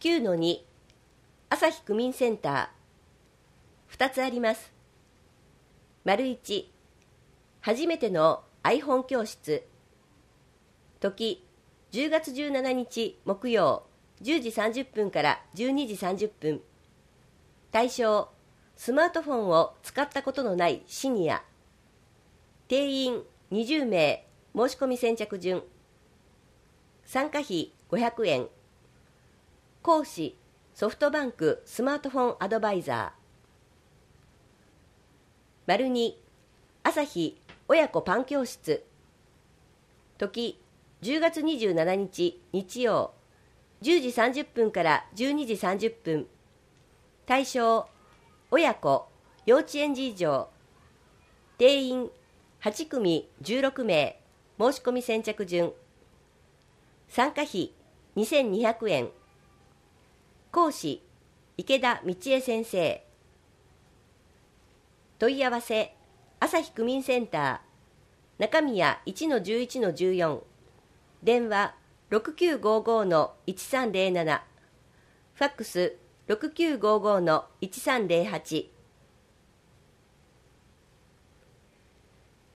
9-2 朝日区民センター2つあります。丸1、初めての iPhone 教室。時、10月17日木曜10時30分から12時30分。対象、スマートフォンを使ったことのないシニア。定員20名、申し込み先着順。参加費500円。講師、ソフトバンクスマートフォンアドバイザー。丸2、朝日親子パン教室。時、10月27日日曜10時30分から12時30分。対象、親子、幼稚園児以上。定員8組16名、申し込み先着順。参加費2200円。講師、池田道恵先生。問い合わせ、朝日区民センター、中宮 1-11-14、電話 6955-1307、ファックス 6955-1308。